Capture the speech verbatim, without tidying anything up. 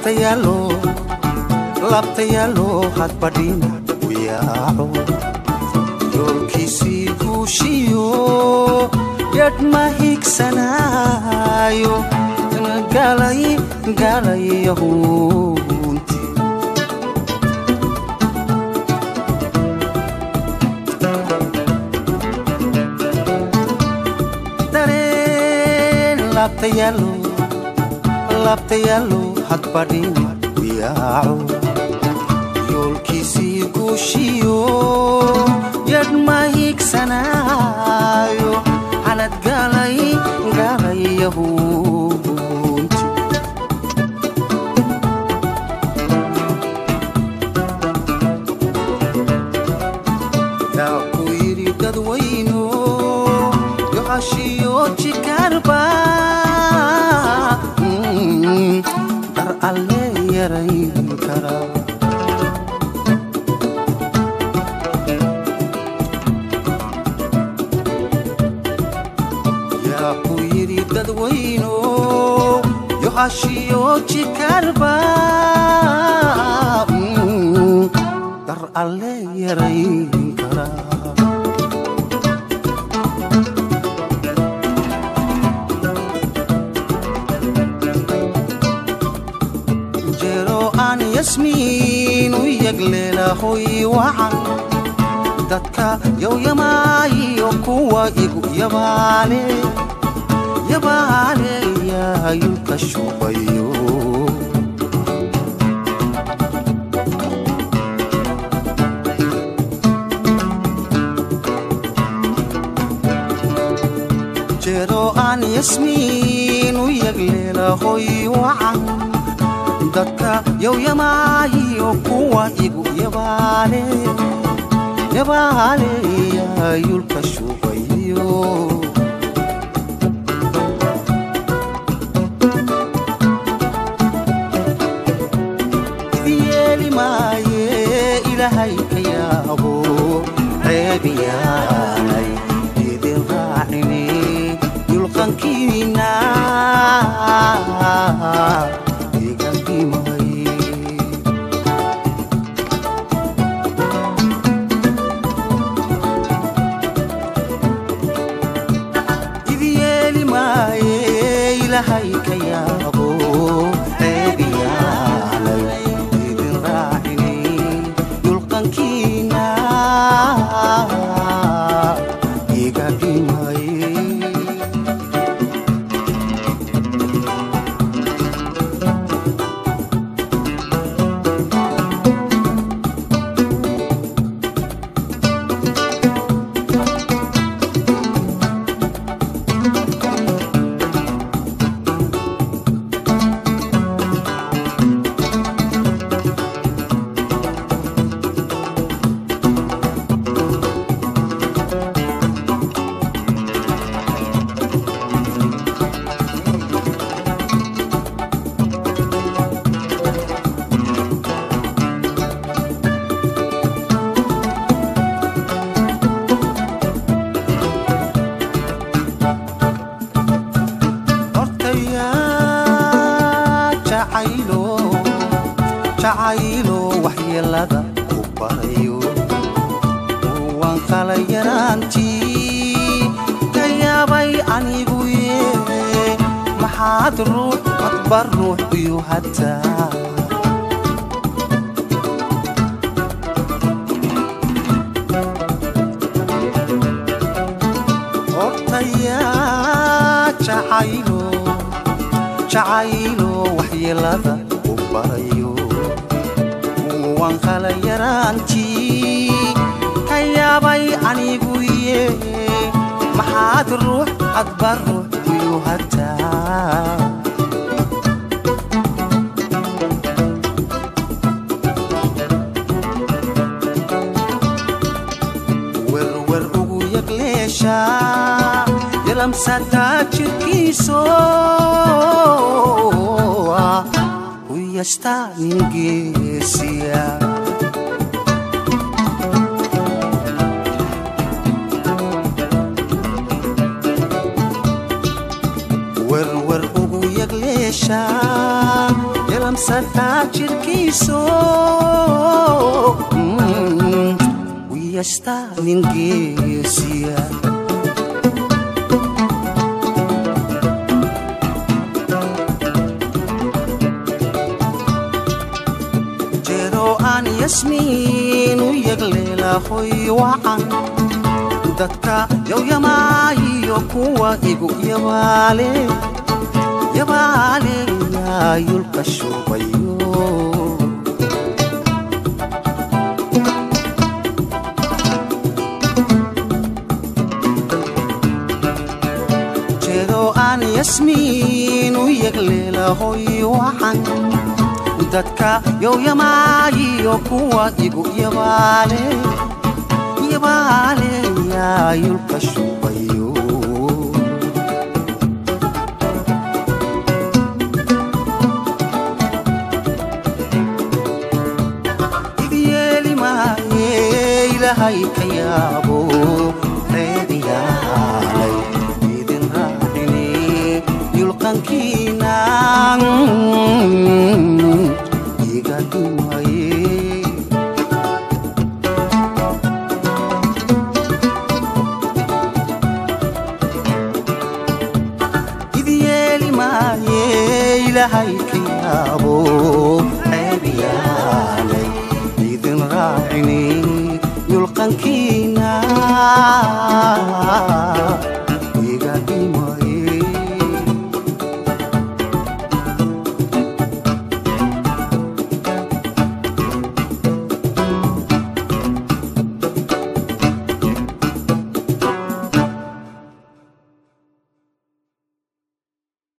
labtayalo labtayalo had badina wiyaao yolkisi gushiyo yad mahiksanayo galay galay yahunti dareen labtayalo labtayalo had badina wiyaao yolkisi gushiyo yad mahiksanayo hanad galay galay yahunti yaku yiri dadwayno yohashiyo jikarba dar alle yarayn kara dadwayno yohashiyo jikarba dar alle yarayn kara jero an yasmin uyaglela hoy wacan dadka yow yamaayo kuwa igu yabaale yabaale ya yulka shubayo jero an yasmin uyaglela hoy wacan dadka yow yamaayo kuwa igu yabaale yabaale ya yulka shubayo إلهي كيابو عيبياني إذن راعني يلقن كينا إيقن كيماي إذي يلي ماي إلهي كيابو عيبياني إذن راعني kina iga dimai jacaylo waxyeelada ku barayo waan kala yaraantii ka yaabay anigu yee maxaad ruux akbar ruux iyo hataa hortaya jacaylo jacaylo waxyeelada ku barayo waan kala yaraantii ka yaabay anigu yee maxaad ruux akbar ruux iyo hataa werwer ugu yagleesha yalamsada jirkiiso uyasta ningeesiya werwer ugu yagleesha yamsataa jirkiiso wiyashtaa nin geesiya jeedo aan yasmiin u yagleelahoy wacan dadka yowyamaayo kuwa igu yabaale yabaale yaa yulka shubayo jeedo aan yasmiin u yagleelahoy wacan dadka yowyamaayo kuwa igu yabaale yabaale yaa yulka shubayo idyeeli maaye ilahay ka yaabo reediyaalay idin raacine yulqankiinaan iga duwaye ilahay ka yaabo ceebiyaalay idin raacine yulqankiina